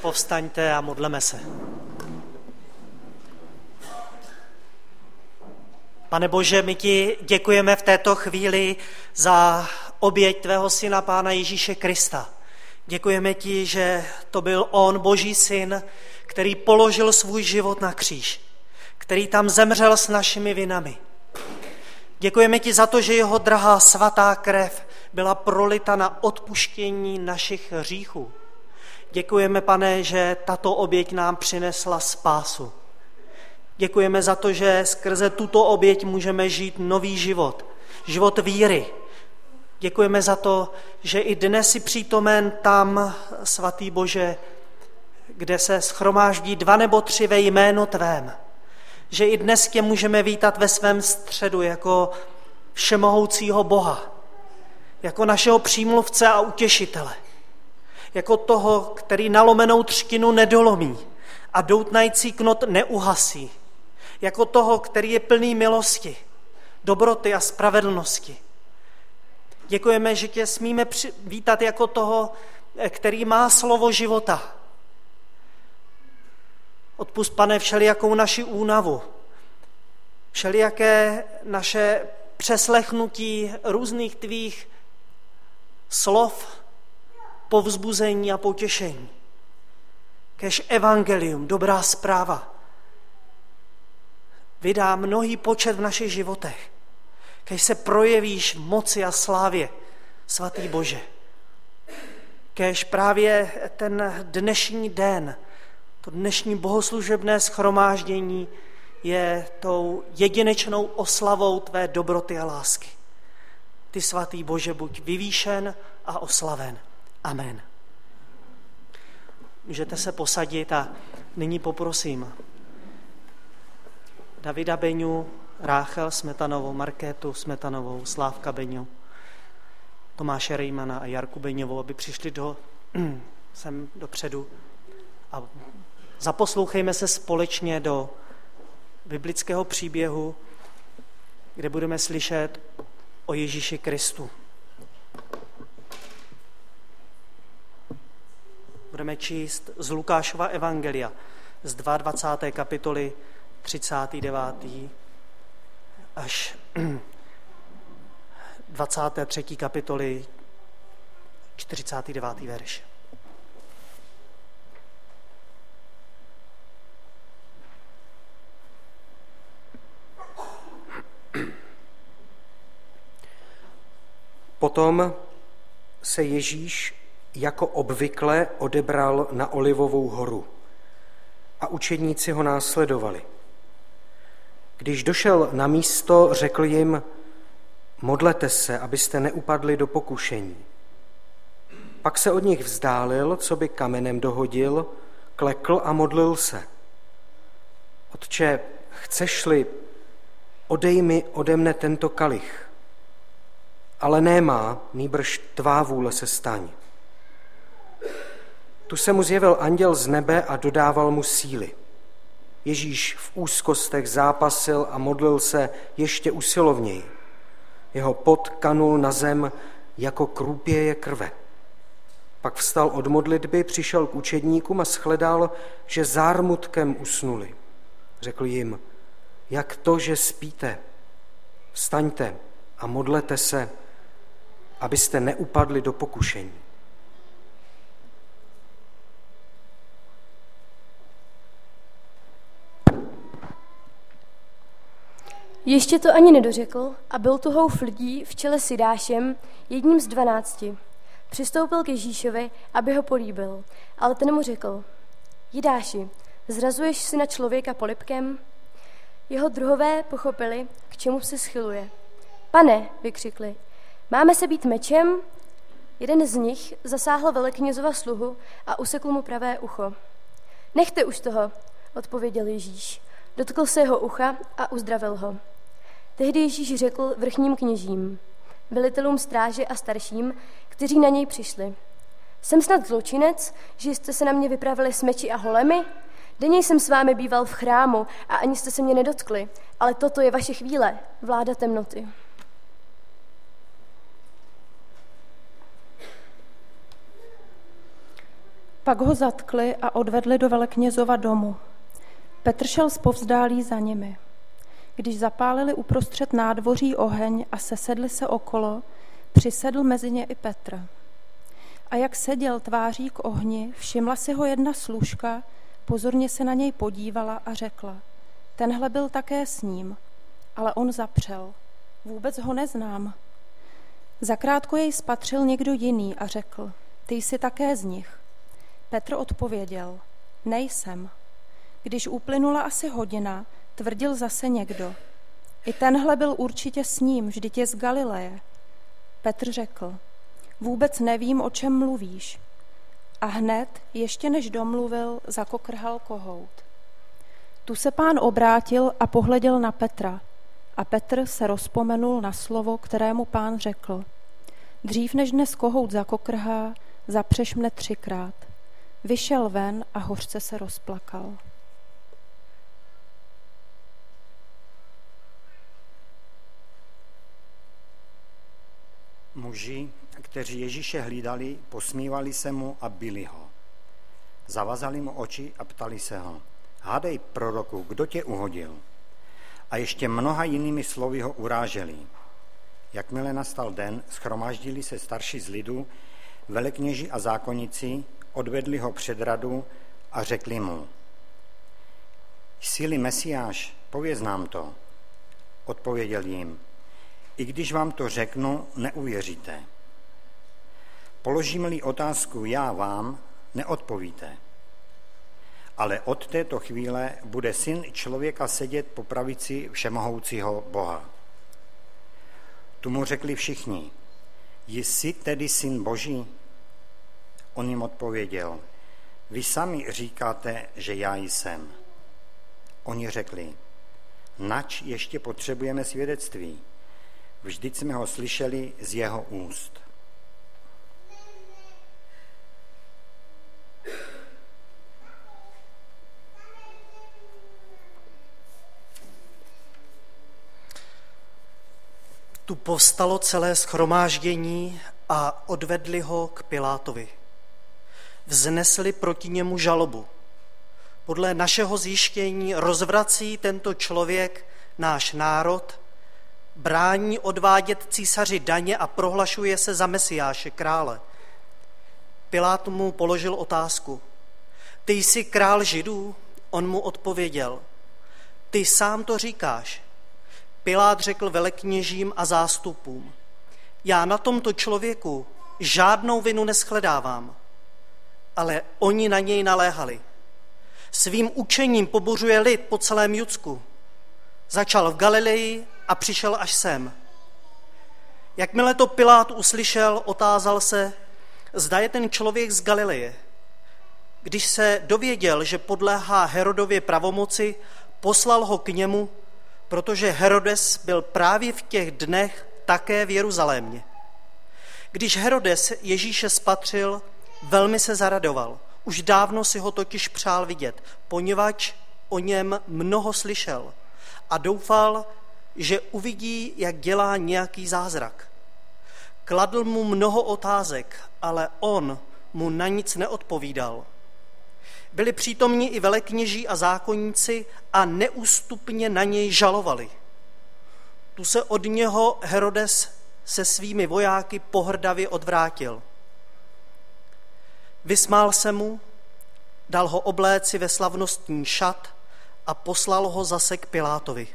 povstaňte a modleme se. Pane Bože, my ti děkujeme v této chvíli za oběť tvého syna, Pána Ježíše Krista. Děkujeme ti, že to byl on, Boží syn, který položil svůj život na kříž, který tam zemřel s našimi vinami. Děkujeme ti za to, že jeho drahá svatá krev byla prolita na odpuštění našich hříchů. Děkujeme, Pane, že tato oběť nám přinesla spásu. Děkujeme za to, že skrze tuto oběť můžeme žít nový život, život víry. Děkujeme za to, že i dnes jsi přítomen tam, svatý Bože, kde se shromáždí 2 nebo 3 ve jménu tvém. Že i dnes tě můžeme vítat ve svém středu jako všemohoucího Boha, jako našeho přímluvce a utěšitele, jako toho, který nalomenou třtinu nedolomí a doutnající knot neuhasí, jako toho, který je plný milosti, dobroty a spravedlnosti. Děkujeme, že tě smíme vítat jako toho, který má slovo života. Odpusť, Pane, všelijakou naši únavu, všelijaké naše přeslechnutí různých tvých slov, povzbuzení a potěšení. Kéž evangelium, dobrá zpráva, vydá mnohý počet v našich životech. Kéž se projevíš v moci a slávě, svatý Bože. Kéž právě ten dnešní den, to dnešní bohoslužebné shromáždění je tou jedinečnou oslavou tvé dobroty a lásky. Ty, svatý Bože, buď vyvýšen a oslaven. Amen. Můžete se posadit a nyní poprosím Davida Beňu, Ráchel Smetanovou, Markétu Smetanovou, Slávka Beňu, Tomáše Rejmana a Jarku Beňovou, aby přišli sem dopředu a zaposlouchejme se společně do biblického příběhu, kde budeme slyšet o Ježíši Kristu. Budeme číst z Lukášova evangelia z 22. kapitoly 39. až 23. kapitoly 49. verš. Potom se Ježíš jako obvykle odebral na Olivovou horu a učedníci ho následovali. Když došel na místo, řekl jim: modlete se, abyste neupadli do pokušení. Pak se od nich vzdálil, co by kamenem dohodil, klekl a modlil se: Otče, chceš-li, odej mi ode mne tento kalich, ale ne má, nýbrž tvá vůle se staň. Tu se mu zjevil anděl z nebe a dodával mu síly. Ježíš v úzkostech zápasil a modlil se ještě usilovněji. Jeho pot kanul na zem jako krůpěje krve. Pak vstal od modlitby, přišel k učedníkům a shledal, že zármutkem usnuli. Řekl jim: jak to, že spíte? Vstaňte a modlete se, abyste neupadli do pokušení. Ještě to ani nedořekl a byl tu houf lidí v čele s Jidášem, jedním z 12. Přistoupil k Ježíšovi, aby ho políbil, ale ten mu řekl: Jidáši, zrazuješ syna člověka polibkem? Jeho druhové pochopili, k čemu se schyluje. Pane, vykřikli, máme se být mečem? Jeden z nich zasáhl veleknězova sluhu a usekl mu pravé ucho. Nechte už toho, odpověděl Ježíš. Dotkl se jeho ucha a uzdravil ho. Tehdy Ježíš řekl vrchním kněžím, velitelům stráže a starším, kteří na něj přišli: jsem snad zločinec, že jste se na mě vypravili s meči a holemi? Denně jsem s vámi býval v chrámu a ani jste se mě nedotkli, ale toto je vaše chvíle, vláda temnoty. Pak ho zatkli a odvedli do veleknězova domu. Petr šel zpovzdálí za nimi. Když zapálili uprostřed nádvoří oheň a sesedli se okolo, přisedl mezi ně i Petr. A jak seděl tváří k ohni, všimla si ho jedna služka, pozorně se na něj podívala a řekla: tenhle byl také s ním, ale on zapřel. Vůbec ho neznám. Zakrátko jej spatřil někdo jiný a řekl: ty jsi také z nich. Petr odpověděl: nejsem. Když uplynula asi hodina, tvrdil zase někdo: i tenhle byl určitě s ním, vždyť je z Galileje. Petr řekl: vůbec nevím, o čem mluvíš. A hned, ještě než domluvil, zakokrhal kohout. Tu se Pán obrátil a pohleděl na Petra. A Petr se rozpomenul na slovo, kterému Pán řekl: dřív než dnes kohout zakokrhá, zapřeš mne 3krát. Vyšel ven a hořce se rozplakal. Muži, kteří Ježíše hlídali, posmívali se mu a bili ho. Zavazali mu oči a ptali se ho: hádej, proroku, kdo tě uhodil? A ještě mnoha jinými slovy ho uráželi. Jakmile nastal den, shromáždili se starší z lidu, velekněži a zákonníci, odvedli ho před radu a řekli mu: jsi-li Mesiáš, pověz nám to. Odpověděl jim: i když vám to řeknu, neuvěříte. Položím-li otázku já vám, neodpovíte. Ale od této chvíle bude Syn člověka sedět po pravici všemohoucího Boha. Tu mu řekli všichni: jsi tedy Syn Boží? On jim odpověděl: vy sami říkáte, že já jsem. Oni řekli: nač ještě potřebujeme svědectví? Vždyť jsme ho slyšeli z jeho úst. Tu povstalo celé shromáždění a odvedli ho k Pilátovi. Vznesli proti němu žalobu. Podle našeho zjištění rozvrací tento člověk náš národ, brání odvádět císaři daně a prohlašuje se za Mesiáše, krále. Pilát mu položil otázku: ty jsi král Židů? On mu odpověděl: ty sám to říkáš. Pilát řekl velekněžím a zástupům: já na tomto člověku žádnou vinu neshledávám. Ale oni na něj naléhali: svým učením pobuřuje lid po celém Judsku. Začal v Galileji a přišel až sem. Jakmile to Pilát uslyšel, otázal se, zda je ten člověk z Galileje. Když se dověděl, že podléhá Herodově pravomoci, poslal ho k němu, protože Herodes byl právě v těch dnech také v Jeruzalémě. Když Herodes Ježíše spatřil, velmi se zaradoval. Už dávno si ho totiž přál vidět, poněvadž o něm mnoho slyšel a doufal, že uvidí, jak dělá nějaký zázrak. Kladl mu mnoho otázek, ale on mu na nic neodpovídal. Byli přítomni i velekněží a zákonníci a neústupně na něj žalovali. Tu se od něho Herodes se svými vojáky pohrdavě odvrátil. Vysmál se mu, dal ho obléci ve slavnostní šat a poslal ho zase k Pilátovi.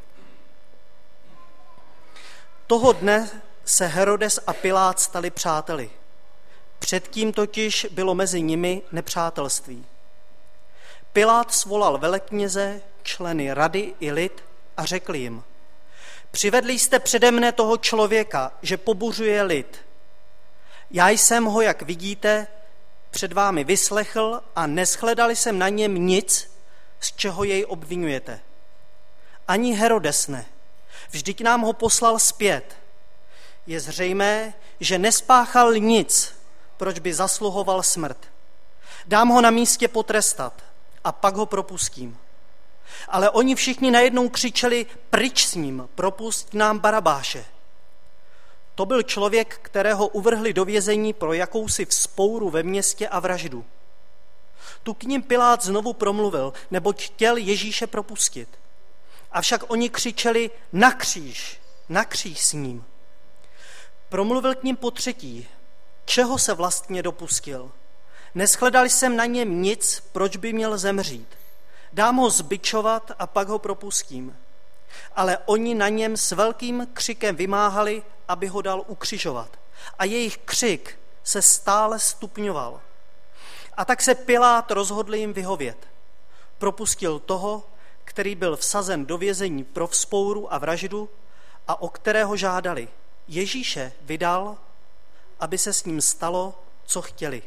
Toho dne se Herodes a Pilát stali přáteli. Předtím totiž bylo mezi nimi nepřátelství. Pilát svolal velekněze, členy rady i lid a řekl jim: přivedli jste přede mne toho člověka, že pobuřuje lid. Já jsem ho, jak vidíte, před vámi vyslechl a neshledali jsem na něm nic, z čeho jej obvinujete. Ani Herodes ne. Vždyť nám ho poslal zpět. Je zřejmé, že nespáchal nic, proč by zasluhoval smrt. Dám ho na místě potrestat a pak ho propustím. Ale oni všichni najednou křičeli: pryč s ním, propusť nám Barabáše. To byl člověk, kterého uvrhli do vězení pro jakousi vzpouru ve městě a vraždu. Tu k nim Pilát znovu promluvil, neboť chtěl Ježíše propustit. Avšak oni křičeli na kříž s ním. Promluvil k nim potřetí, čeho se vlastně dopustil. Neschledal jsem na něm nic, proč by měl zemřít. Dám ho zbičovat a pak ho propustím. Ale oni na něm s velkým křikem vymáhali, aby ho dal ukřižovat. A jejich křik se stále stupňoval. A tak se Pilát rozhodl jim vyhovět. Propustil toho, který byl vsazen do vězení pro vzpouru a vraždu a o kterého žádali. Ježíše vydal, aby se s ním stalo, co chtěli.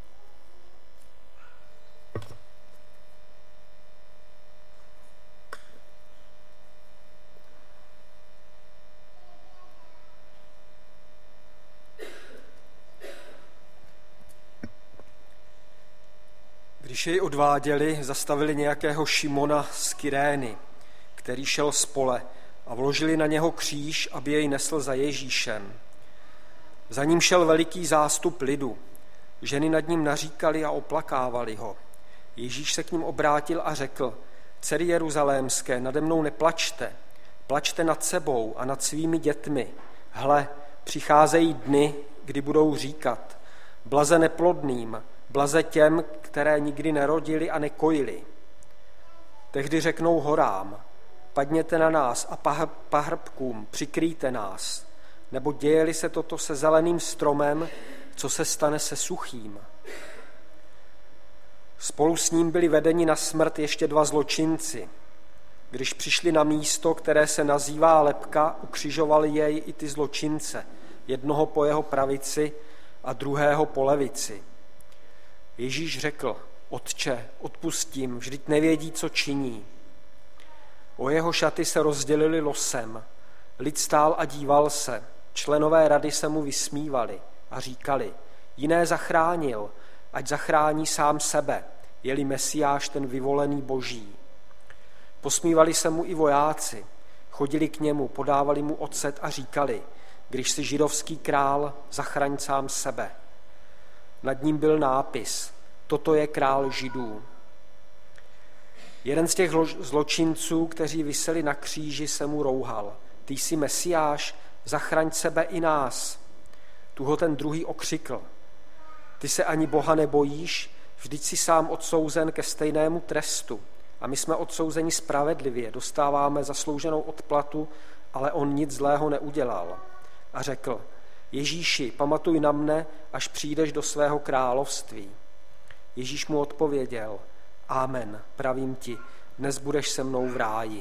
Když jej odváděli, zastavili nějakého Šimona z Kyrény, který šel z pole, a vložili na něho kříž, aby jej nesl za Ježíšem. Za ním šel veliký zástup lidu. Ženy nad ním naříkali a oplakávali ho. Ježíš se k ním obrátil a řekl: Dcery jeruzalémské, nade mnou neplačte. Plačte nad sebou a nad svými dětmi. Hle, přicházejí dny, kdy budou říkat: blaze neplodným, blaze těm, které nikdy nerodili a nekojili. Tehdy řeknou horám: padněte na nás a pahrbkům, přikryjte nás. Nebo děje-li se toto se zeleným stromem, co se stane se suchým? Spolu s ním byli vedeni na smrt ještě 2 zločinci. Když přišli na místo, které se nazývá Lebka, ukřižovali jej i ty zločince, jednoho po jeho pravici a druhého po levici. Ježíš řekl: Otče, odpustím, vždyť nevědí, co činí. O jeho šaty se rozdělili losem. Lid stál a díval se. Členové rady se mu vysmívali a říkali: jiné zachránil, ať zachrání sám sebe, je-li Mesiáš ten vyvolený Boží. Posmívali se mu i vojáci. Chodili k němu, podávali mu ocet a říkali: když jsi židovský král, zachraň sám sebe. Nad ním byl nápis: toto je král Židů. Jeden z těch zločinců, kteří viseli na kříži, se mu rouhal: ty jsi Mesiáš, zachraň sebe i nás. Tu ho ten druhý okřikl: ty se ani Boha nebojíš, vždyť jsi sám odsouzen ke stejnému trestu. A my jsme odsouzeni spravedlivě, dostáváme zaslouženou odplatu, ale on nic zlého neudělal. A řekl: Ježíši, pamatuj na mne, až přijdeš do svého království. Ježíš mu odpověděl: Amen, pravím ti, dnes budeš se mnou v ráji.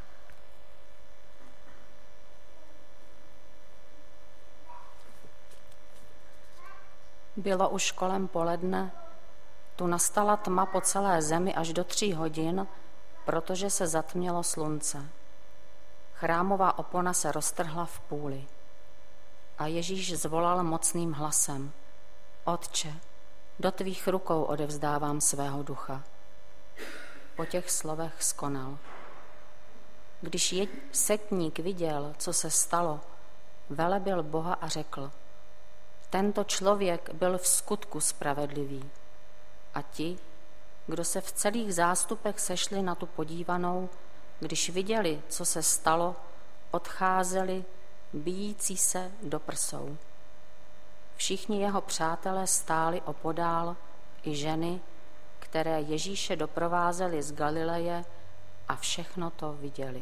Bylo už kolem poledne, tu nastala tma po celé zemi až do 3 hodin, protože se zatmělo slunce. Chrámová opona se roztrhla v půli. A Ježíš zvolal mocným hlasem: Otče, do tvých rukou odevzdávám svého ducha. Po těch slovech skonal. Když setník viděl, co se stalo, velebil Boha a řekl: tento člověk byl v skutku spravedlivý. A ti, kdo se v celých zástupech sešli na tu podívanou, když viděli, co se stalo, odcházeli, bijící se do prsou. Všichni jeho přátelé stáli opodál, i ženy, které Ježíše doprovázely z Galileje, a všechno to viděli.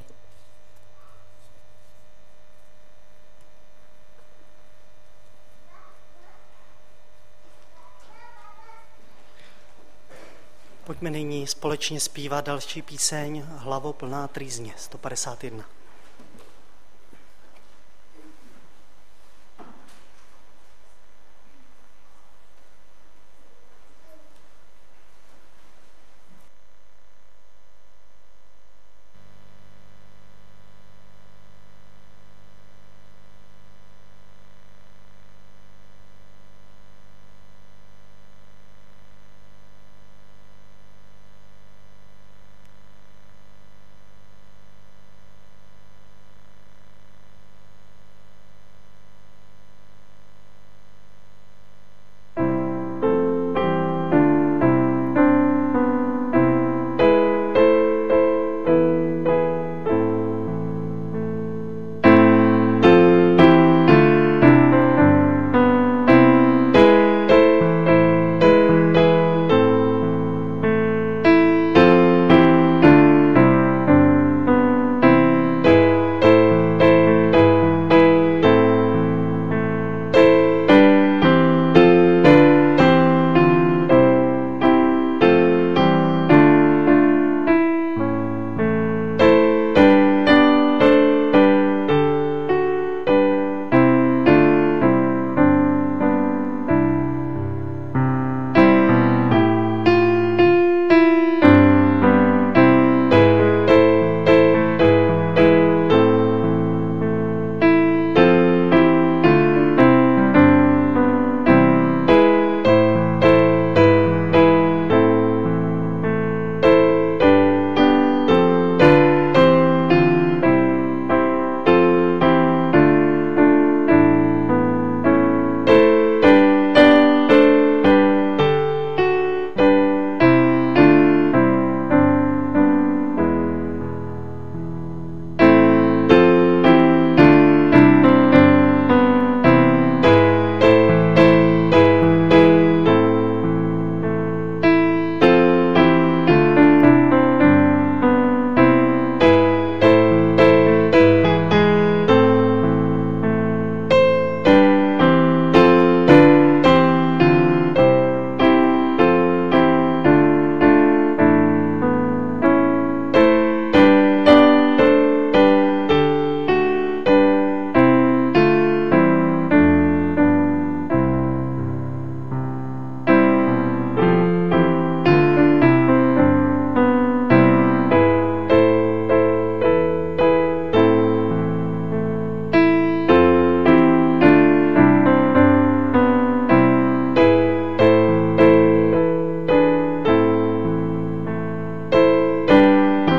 Pojďme nyní společně zpívat další píseň Hlavo plná trýzně, 151.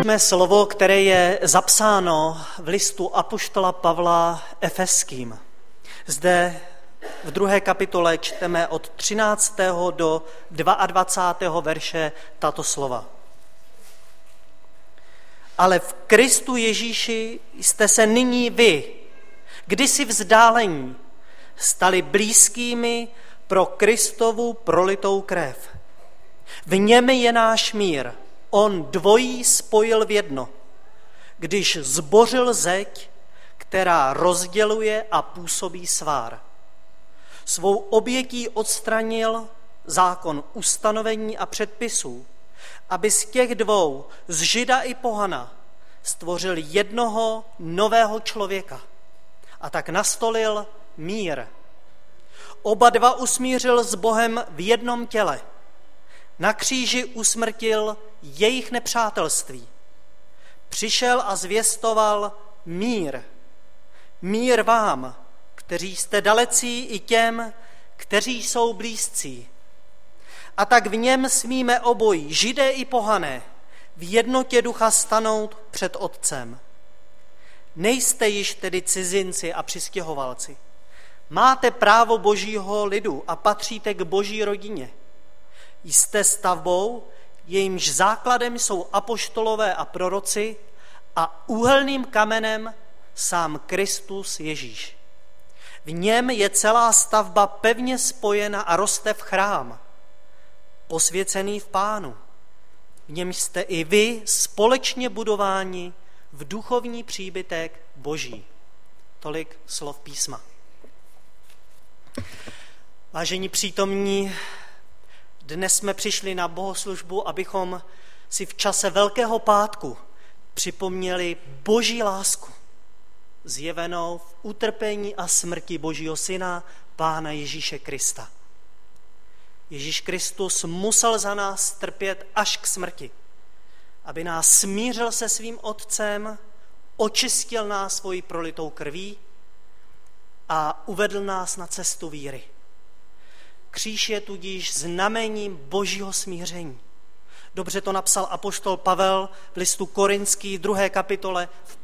Mé slovo, které je zapsáno v listu apoštola Pavla Efeským. Zde v 2. kapitole čteme od 13. do 22. verše tato slova. Ale v Kristu Ježíši jste se nyní vy, kdysi vzdálení, stali blízkými pro Kristovu prolitou krev. V něm je náš mír. On dvojí spojil v jedno, když zbořil zeď, která rozděluje a působí svár. Svou obětí odstranil zákon ustanovení a předpisů, aby z těch dvou, z Žida i pohana, stvořil jednoho nového člověka a tak nastolil mír. Oba dva usmířil s Bohem v jednom těle. Na kříži usmrtil jejich nepřátelství. Přišel a zvěstoval mír. Mír vám, kteří jste dalecí, i těm, kteří jsou blízcí. A tak v něm smíme obojí, Židé i pohané, v jednotě ducha stanout před Otcem. Nejste již tedy cizinci a přistěhovalci. Máte právo božího lidu a patříte k boží rodině. Jste stavbou, jejímž základem jsou apoštolové a proroci a úhelným kamenem sám Kristus Ježíš. V něm je celá stavba pevně spojena a roste v chrám, posvěcený v Pánu. V něm jste i vy společně budováni v duchovní příbytek Boží. Tolik slov písma. Vážení přítomní, dnes jsme přišli na bohoslužbu, abychom si v čase Velkého pátku připomněli Boží lásku, zjevenou v utrpení a smrti Božího Syna, Pána Ježíše Krista. Ježíš Kristus musel za nás trpět až k smrti, aby nás smířil se svým Otcem, očistil nás svojí prolitou krví a uvedl nás na cestu víry. Kříž je tudíž znamením Božího smíření. Dobře to napsal apoštol Pavel v listu Korinský v 2. kapitole v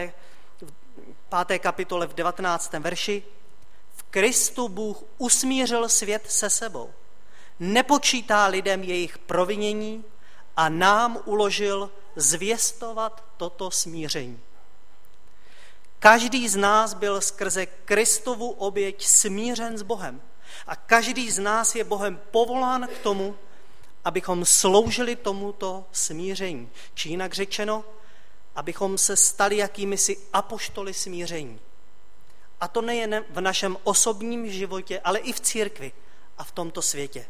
5. kapitole v 19. verši. V Kristu Bůh usmířil svět se sebou. Nepočítá lidem jejich provinění a nám uložil zvěstovat toto smíření. Každý z nás byl skrze Kristovu oběť smířen s Bohem. A každý z nás je Bohem povolán k tomu, abychom sloužili tomuto smíření. Či jinak řečeno, abychom se stali jakýmisi apoštoly smíření. A to nejen v našem osobním životě, ale i v církvi a v tomto světě.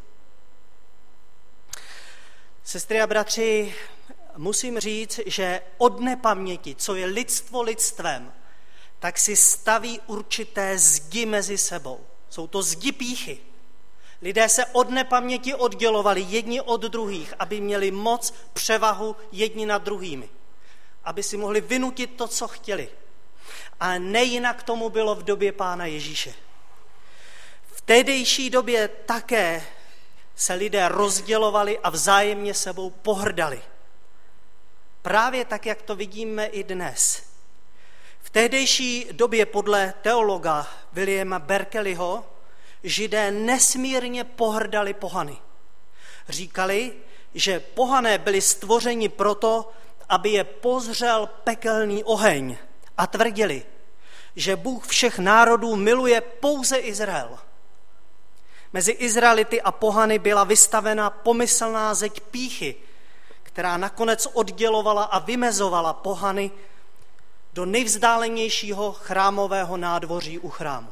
Sestry a bratři, musím říct, že od nepaměti, co je lidstvo lidstvem, tak si staví určité zdi mezi sebou. Jsou to zdi pýchy. Lidé se od nepaměti oddělovali jedni od druhých, aby měli moc, převahu jedni nad druhými. Aby si mohli vynutit to, co chtěli. A nejinak tomu bylo v době Pána Ježíše. V tehdejší době také se lidé rozdělovali a vzájemně sebou pohrdali. Právě tak, jak to vidíme i dnes. V tehdejší době podle teologa Williama Berkeleyho Židé nesmírně pohrdali pohany. Říkali, že pohané byli stvořeni proto, aby je pozřel pekelný oheň, a tvrdili, že Bůh všech národů miluje pouze Izrael. Mezi Izraelity a pohany byla vystavena pomyslná zeď pýchy, která nakonec oddělovala a vymezovala pohany do nejvzdálenějšího chrámového nádvoří u chrámu.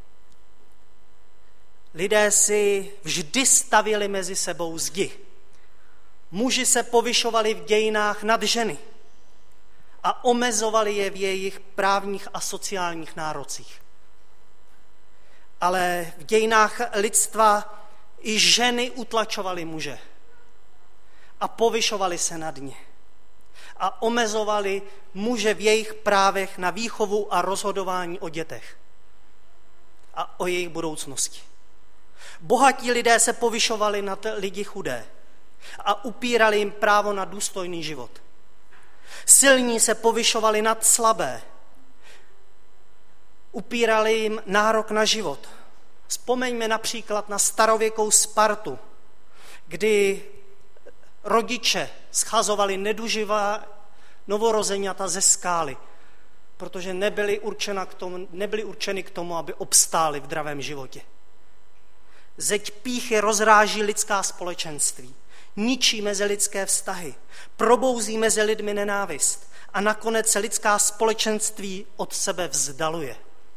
Lidé si vždy stavěli mezi sebou zdi. Muži se povyšovali v dějinách nad ženy a omezovali je v jejich právních a sociálních nárocích. Ale v dějinách lidstva i ženy utlačovaly muže a povyšovali se nad ně a omezovali muže v jejich právech na výchovu a rozhodování o dětech a o jejich budoucnosti. Bohatí lidé se povyšovali nad lidi chudé a upírali jim právo na důstojný život. Silní se povyšovali nad slabé. Upírali jim nárok na život. Vzpomeňme například na starověkou Spartu, kdy rodiče schazovali neduživá novorozeňata ze skály, protože nebyly určeny k tomu, aby obstáli v dravém životě. Zeď pýchy rozráží lidská společenství, ničí mezilidské vztahy, probouzí mezi lidmi nenávist a nakonec se lidská společenství od sebe vzdaluje.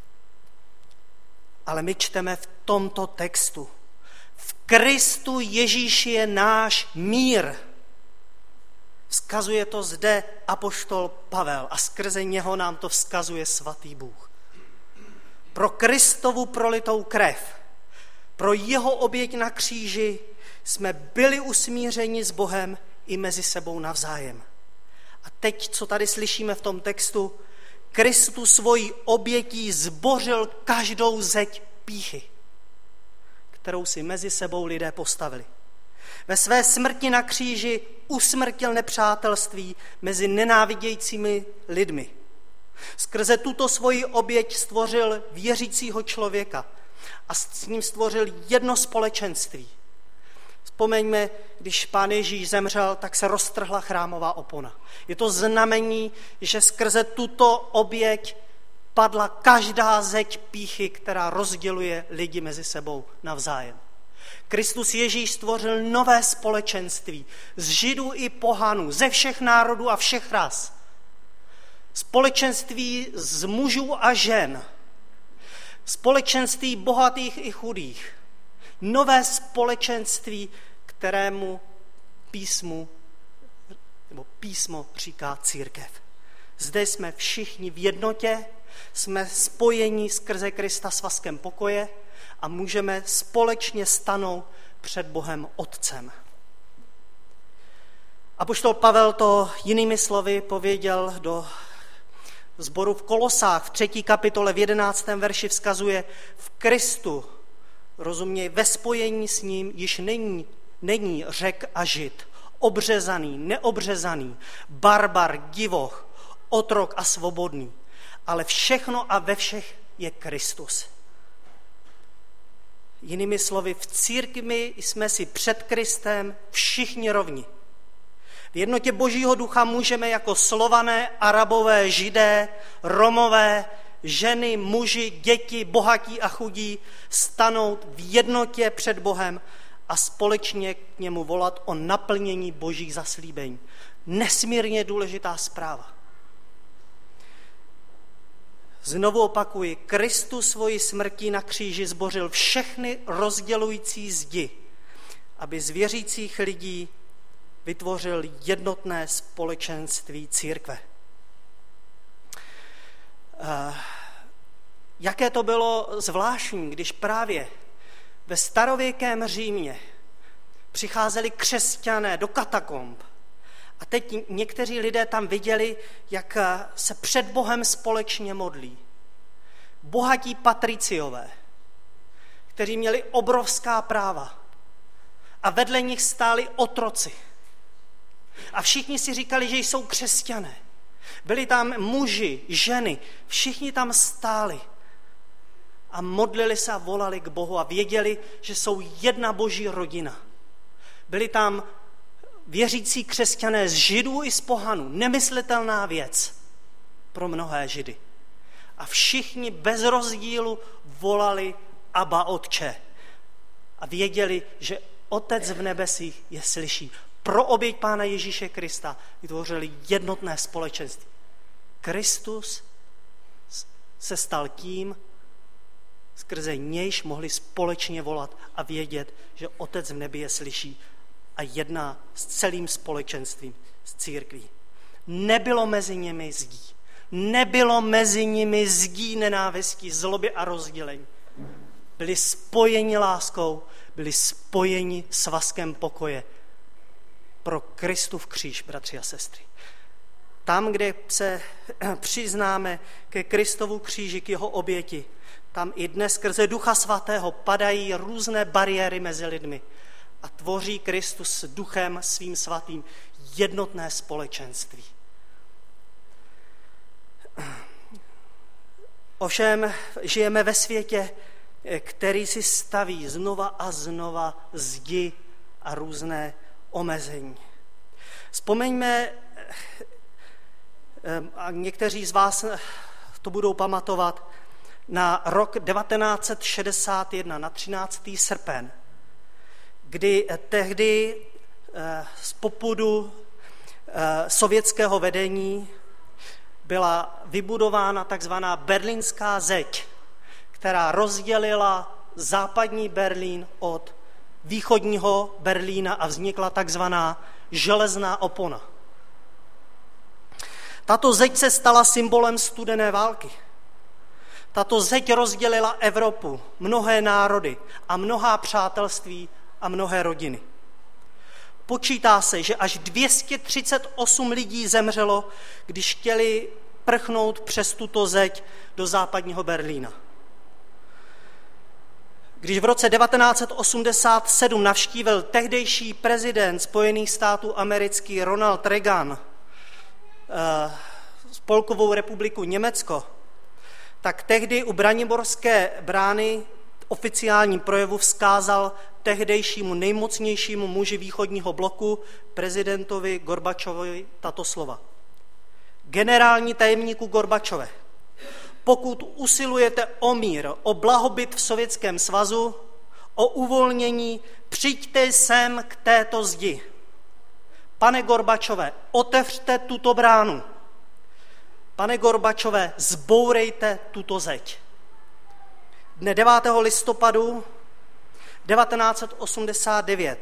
Ale my čteme v tomto textu: v Kristu Ježíši je náš mír. Vzkazuje to zde apoštol Pavel a skrze něho nám to vzkazuje svatý Bůh. Pro Kristovu prolitou krev, pro jeho oběť na kříži jsme byli usmířeni s Bohem i mezi sebou navzájem. A teď, co tady slyšíme v tom textu, Kristus svojí obětí zbořil každou zeď pýchy, kterou si mezi sebou lidé postavili. Ve své smrti na kříži usmrtil nepřátelství mezi nenávidějícími lidmi. Skrze tuto svoji oběť stvořil věřícího člověka a s ním stvořil jedno společenství. Vzpomeňme, když Pán Ježíš zemřel, tak se roztrhla chrámová opona. Je to znamení, že skrze tuto oběť padla každá zeď pýchy, která rozděluje lidi mezi sebou navzájem. Kristus Ježíš stvořil nové společenství z Židů i pohanů, ze všech národů a všech ras. Společenství z mužů a žen, společenství bohatých i chudých, nové společenství, kterému písmo říká církev. Zde jsme všichni v jednotě, jsme spojeni skrze Krista svazkem pokoje a můžeme společně stanout před Bohem Otcem. Apoštol Pavel to jinými slovy pověděl do sboru v Kolosách v 3. kapitole v 11. verši vzkazuje: v Kristu, rozuměj, ve spojení s ním již není Řek a Žid, obřezaný, neobřezaný, barbar, divoch, otrok a svobodný, ale všechno a ve všech je Kristus. Jinými slovy, v církvi jsme si před Kristem všichni rovni. V jednotě Božího ducha můžeme jako Slované, Arabové, Židé, Romové, ženy, muži, děti, bohatí a chudí stanout v jednotě před Bohem a společně k němu volat o naplnění Božích zaslíbení. Nesmírně důležitá zpráva. Znovu opakuji, Kristus svojí smrtí na kříži zbořil všechny rozdělující zdi, aby z věřících lidí vytvořil jednotné společenství církve. Jaké to bylo zvláštní, když právě ve starověkém Římě přicházeli křesťané do katakomb a teď někteří lidé tam viděli, jak se před Bohem společně modlí. Bohatí patriciové, kteří měli obrovská práva a vedle nich stáli otroci. A všichni si říkali, že jsou křesťané. Byli tam muži, ženy, všichni tam stáli a modlili se a volali k Bohu a věděli, že jsou jedna Boží rodina. Byli tam věřící křesťané z Židů i z pohanů. Nemyslitelná věc pro mnohé Židy. A všichni bez rozdílu volali Abba Otče. A věděli, že Otec v nebesích je slyší. Pro oběť Pána Ježíše Krista vytvořili jednotné společenství. Kristus se stal tím, skrze nějž mohli společně volat a vědět, že Otec v nebi je slyší a jedná s celým společenstvím, s církví. Nebylo mezi nimi zdí. Nebylo mezi nimi zdí, nenávistí, zloby a rozdělení. Byli spojeni láskou, byli spojeni svazkem pokoje pro Kristův kříž, bratři a sestry. Tam, kde se přiznáme ke Kristovu kříži, k jeho oběti, tam i dnes skrze Ducha Svatého padají různé bariéry mezi lidmi a tvoří Kristus s Duchem svým svatým jednotné společenství. Ovšem žijeme ve světě, který si staví znova a znova zdi a různé omezení. Vzpomeňme, a někteří z vás to budou pamatovat, na rok 1961, na 13. srpen, kdy tehdy z popudu sovětského vedení byla vybudována takzvaná berlínská zeď, která rozdělila západní Berlín od východního Berlína a vznikla takzvaná železná opona. Tato zeď se stala symbolem studené války. Tato zeď rozdělila Evropu, mnohé národy a mnohá přátelství a mnohé rodiny. Počítá se, že až 238 lidí zemřelo, když chtěli prchnout přes tuto zeď do západního Berlína. Když v roce 1987 navštívil tehdejší prezident Spojených států amerických Ronald Reagan Spolkovou republiku Německo, tak tehdy u Braniborské brány oficiálním projevu vzkázal tehdejšímu nejmocnějšímu muži východního bloku, prezidentovi Gorbačovovi, tato slova. Generální tajemníku Gorbačove, pokud usilujete o mír, o blahobyt v Sovětském svazu, o uvolnění, přijďte sem k této zdi. Pane Gorbačove, otevřte tuto bránu. Pane Gorbačove, zbourejte tuto zeď. Dne 9. listopadu 1989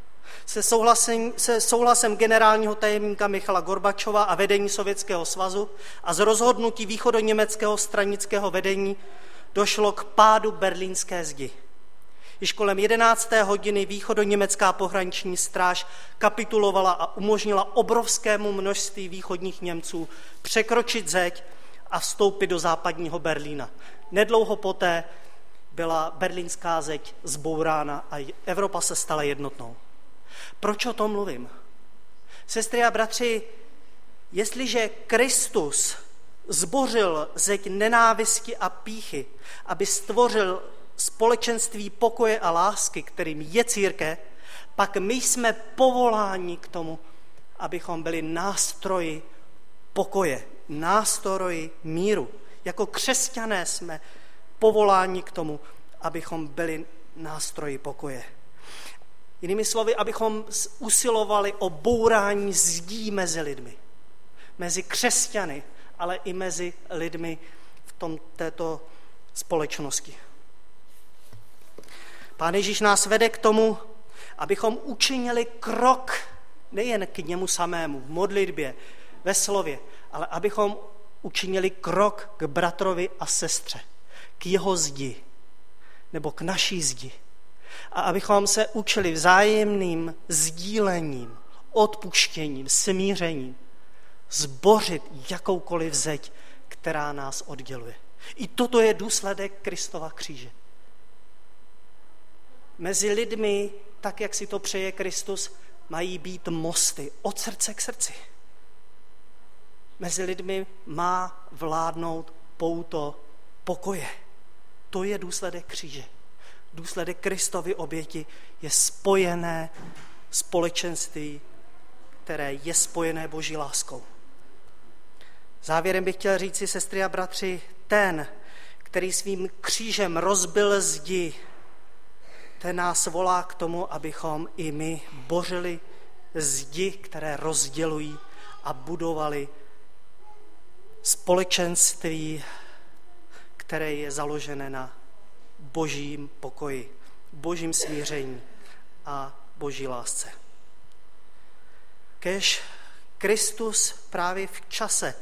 se souhlasem generálního tajemníka Michala Gorbačova a vedení Sovětského svazu a z rozhodnutí východoněmeckého stranického vedení došlo k pádu berlínské zdi. Již kolem 11. hodiny východoněmecká pohraniční stráž kapitulovala a umožnila obrovskému množství východních Němců překročit zeď a vstoupit do západního Berlína. Nedlouho poté byla berlínská zeď zbourána a Evropa se stala jednotnou. Proč o tom mluvím? Sestry a bratři, jestliže Kristus zbořil zeď nenávisti a pýchy, aby stvořil společenství pokoje a lásky, kterým je církev, pak my jsme povoláni k tomu, abychom byli nástroji pokoje, nástroji míru. Jako křesťané jsme povoláni k tomu, abychom byli nástroji pokoje. Jinými slovy, abychom usilovali o bourání zdí mezi lidmi. Mezi křesťany, ale i mezi lidmi v této společnosti. Pán Ježíš nás vede k tomu, abychom učinili krok nejen k němu samému, v modlitbě, ve slově, ale abychom učinili krok k bratrovi a sestře, k jeho zdi, nebo k naší zdi. A abychom se učili vzájemným sdílením, odpuštěním, smířením, zbořit jakoukoliv zeď, která nás odděluje. I toto je důsledek Kristova kříže. Mezi lidmi, tak jak si to přeje Kristus, mají být mosty od srdce k srdci. Mezi lidmi má vládnout pouto pokoje. To je důsledek kříže. Důsledek Kristovy oběti je spojené společenství, které je spojené Boží láskou. Závěrem bych chtěl říci, sestry a bratři, ten, který svým křížem rozbil zdi, ten nás volá k tomu, abychom i my bořili zdi, které rozdělují a budovali společenství, které je založené na Božím pokoji, Božím smíření a Boží lásce. Kéž Kristus právě v čase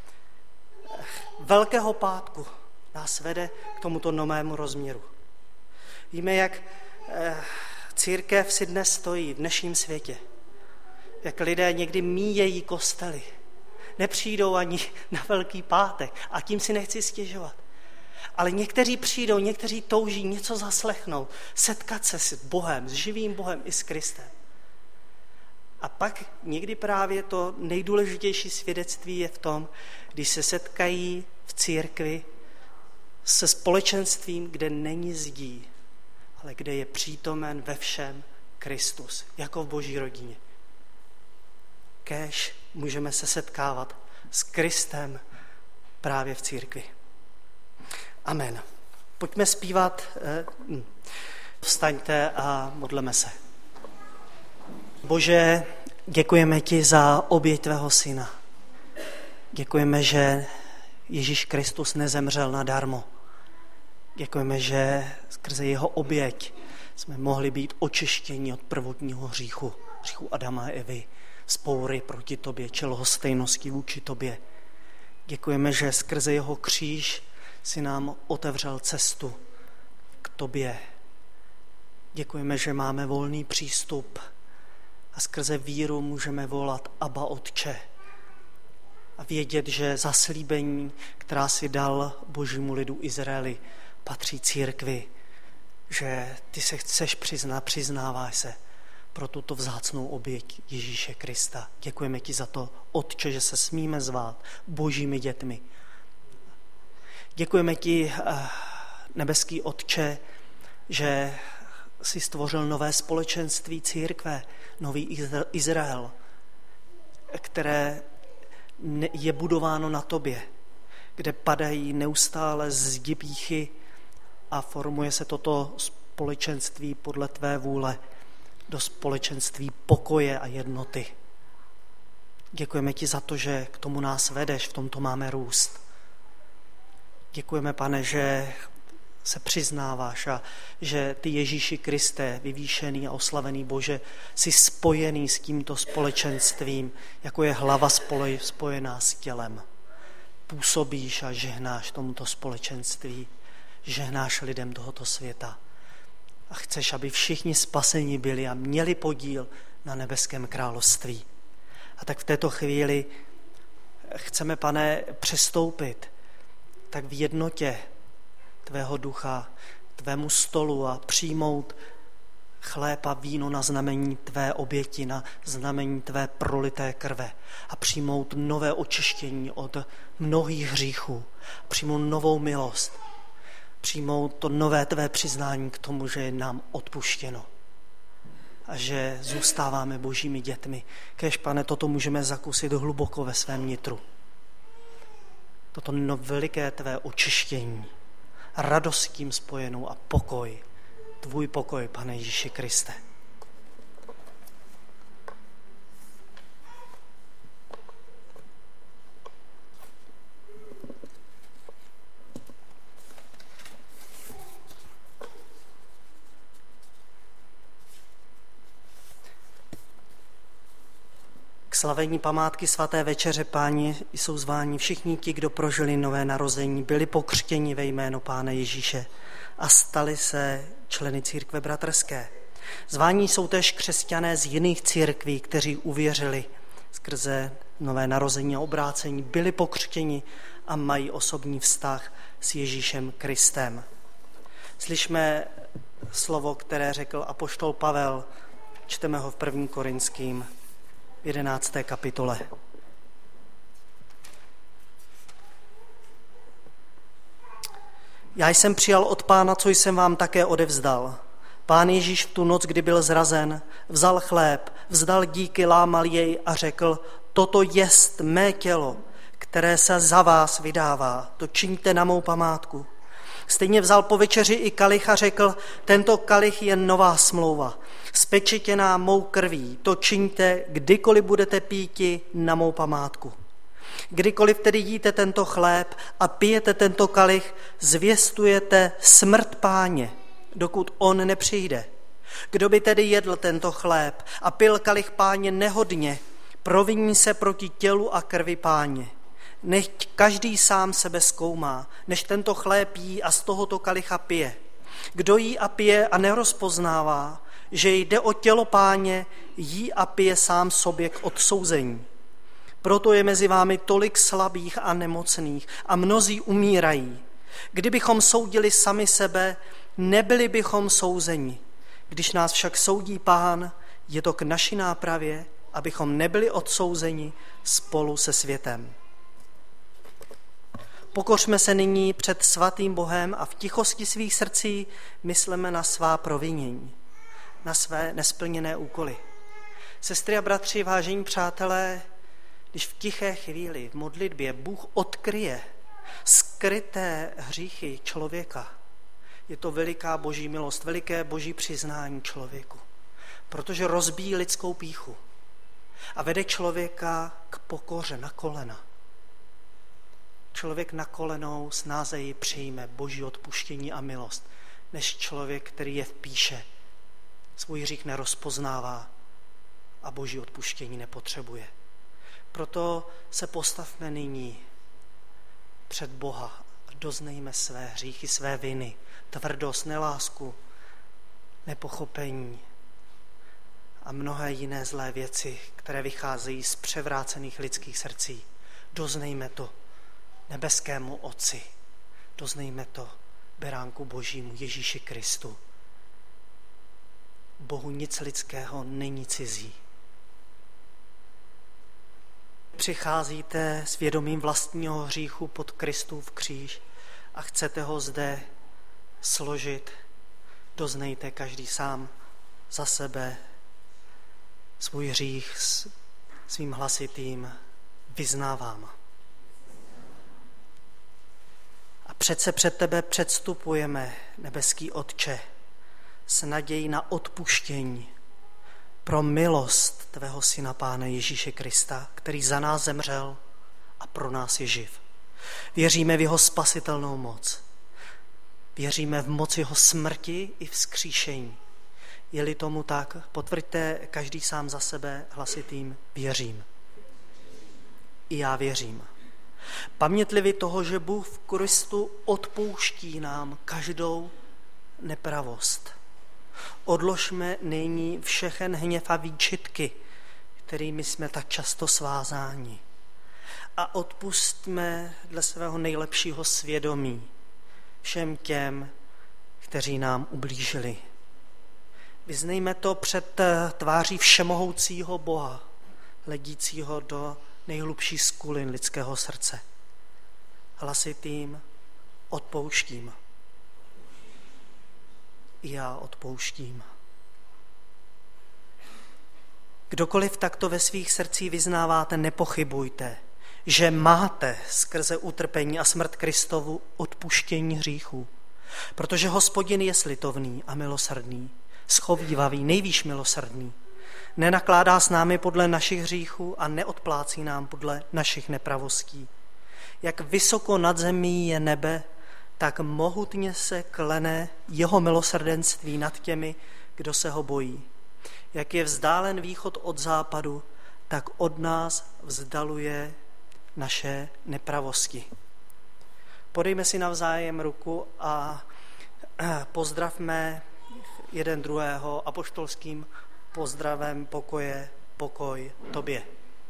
Velkého pátku nás vede k tomuto novému rozměru. Víme, jak církev si dnes stojí v dnešním světě. Jak lidé někdy míjejí kostely. Nepřijdou ani na Velký pátek a tím si nechci stěžovat. Ale někteří přijdou, někteří touží něco zaslechnout, setkat se s Bohem, s živým Bohem i s Kristem. A pak někdy právě to nejdůležitější svědectví je v tom, když se setkají v církvi se společenstvím, kde není zdí, ale kde je přítomen ve všem Kristus, jako v Boží rodině. Kéž můžeme se setkávat s Kristem právě v církvi. Amen. Pojďme zpívat. Vstaňte a modleme se. Bože, děkujeme ti za oběť tvého syna. Děkujeme, že Ježíš Kristus nezemřel nadarmo. Děkujeme, že skrze jeho oběť jsme mohli být očištěni od prvotního hříchu Adama a Evy, vzpoury proti tobě, čelhostejnosti vůči tobě. Děkujeme, že skrze jeho kříž si nám otevřel cestu k tobě. Děkujeme, že máme volný přístup a skrze víru můžeme volat Abba Otče a vědět, že zaslíbení, která si dal Božímu lidu Izraeli, patří církvi, že ty se chceš přiznáváš se pro tuto vzácnou oběť Ježíše Krista. Děkujeme ti za to, Otče, že se smíme zvát Božími dětmi. Děkujeme ti, nebeský Otče, že jsi stvořil nové společenství církve, nový Izrael, které je budováno na tobě, kde padají neustále zdi pýchy a formuje se toto společenství podle tvé vůle do společenství pokoje a jednoty. Děkujeme ti za to, že k tomu nás vedeš, v tomto máme růst. Děkujeme, Pane, že se přiznáváš a že ty, Ježíši Kriste, vyvýšený a oslavený Bože, jsi spojený s tímto společenstvím, jako je hlava spojená s tělem. Působíš a žehnáš tomuto společenství, žehnáš lidem tohoto světa. A chceš, aby všichni spaseni byli a měli podíl na nebeském království. A tak v této chvíli chceme, Pane, přestoupit tak v jednotě tvého ducha, tvému stolu a přijmout chléb a víno na znamení tvé oběti, na znamení tvé prolité krve a přijmout nové očištění od mnohých hříchů, přijmout novou milost, přijmout to nové tvé přiznání k tomu, že je nám odpuštěno a že zůstáváme Božími dětmi. Kéž, Pane, toto můžeme zakusit hluboko ve svém nitru. Toto veliké tvé očištění, radost s tím spojenou a pokoj, tvůj pokoj, Pane Ježíši Kriste. K slavení památky svaté večeře Páně jsou zváni všichni ti, kdo prožili nové narození, byli pokřtěni ve jméno Pána Ježíše a stali se členy církve bratrské. Zváni jsou též křesťané z jiných církví, kteří uvěřili skrze nové narození a obrácení, byli pokřtěni a mají osobní vztah s Ježíšem Kristem. Slyšme slovo, které řekl apoštol Pavel, čteme ho v 1. Korinským 11. kapitole. Já jsem přijal od Pána, co jsem vám také odevzdal. Pán Ježíš v tu noc, kdy byl zrazen, vzal chléb, vzdal díky, lámal jej a řekl, toto jest mé tělo, které se za vás vydává, to čiňte na mou památku. Stejně vzal po večeři i kalich a řekl, tento kalich je nová smlouva, spečetěná mou krví, to čiňte, kdykoliv budete píti na mou památku. Kdykoliv tedy jíte tento chléb a pijete tento kalich, zvěstujete smrt Páně, dokud on nepřijde. Kdo by tedy jedl tento chléb a pil kalich Páně nehodně, proviní se proti tělu a krvi Páně. Nechť každý sám sebe zkoumá, než tento chléb jí a z tohoto kalicha pije. Kdo jí a pije a nerozpoznává, že jde o tělo Páně, jí a pije sám sobě k odsouzení. Proto je mezi vámi tolik slabých a nemocných a mnozí umírají. Kdybychom soudili sami sebe, nebyli bychom souzeni. Když nás však soudí Pán, je to k naší nápravě, abychom nebyli odsouzeni spolu se světem. Pokořme se nyní před svatým Bohem a v tichosti svých srdcí mysleme na svá provinění, na své nesplněné úkoly. Sestry a bratři, vážení přátelé, když v tiché chvíli v modlitbě Bůh odkryje skryté hříchy člověka, je to veliká boží milost, veliké boží přiznání člověku, protože rozbíjí lidskou pýchu a vede člověka k pokoře na kolena. Člověk na kolenou snázeji přijme boží odpuštění a milost, než člověk, který je v pýše, svůj hřích nerozpoznává a boží odpuštění nepotřebuje. Proto se postavme nyní před Boha a doznejme své hříchy, své viny, tvrdost, nelásku, nepochopení a mnohé jiné zlé věci, které vycházejí z převrácených lidských srdcí. Doznejme to nebeskému Otci, doznejme to beránku Božímu Ježíši Kristu. Bohu nic lidského není cizí. Přicházíte s vědomím vlastního hříchu pod Kristův kříž a chcete ho zde složit, doznejte každý sám za sebe svůj hřích svým hlasitým vyznávám. A přece před tebe předstupujeme, nebeský Otče, s nadějí na odpuštění pro milost tvého Syna Pána Ježíše Krista, který za nás zemřel a pro nás je živ. Věříme v jeho spasitelnou moc. Věříme v moc jeho smrti i vzkříšení. Je-li tomu tak, potvrďte každý sám za sebe hlasitým věřím. I já věřím. Pamětlivi toho, že Bůh v Kristu odpouští nám každou nepravost. Odložme nyní všechen hněv a výčitky, kterými jsme tak často svázáni. A odpustme dle svého nejlepšího svědomí všem těm, kteří nám ublížili. Vyznejme to před tváří všemohoucího Boha, hledícího do nejhlubší skulin lidského srdce. Hlasitým odpouštím. I já odpouštím. Kdokoliv takto ve svých srdcích vyznáváte, nepochybujte, že máte skrze utrpení a smrt Kristovu odpuštění hříchů, protože Hospodin je slitovný a milosrdný, schovívavý, nejvýš milosrdný. Nenakládá s námi podle našich hříchů a neodplácí nám podle našich nepravostí. Jak vysoko nad zemí je nebe, tak mohutně se klene jeho milosrdenství nad těmi, kdo se ho bojí. Jak je vzdálen východ od západu, tak od nás vzdaluje naše nepravosti. Podejme si navzájem ruku a pozdravme jeden druhého apoštolským pozdravem pokoje, pokoj tobě.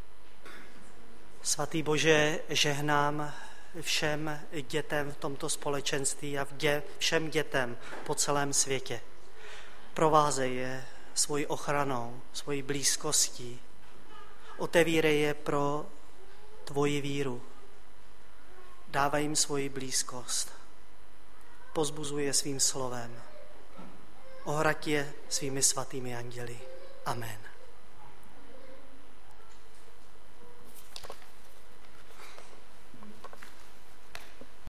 Svatý Bože, žehnám všem dětem v tomto společenství a všem dětem po celém světě. Provázej je svojí ochranou, svojí blízkostí. Otevírej je pro tvoji víru. Dávej jim svoji blízkost. Pozbuzuj je svým slovem. Ohrať je svými svatými anděli. Amen.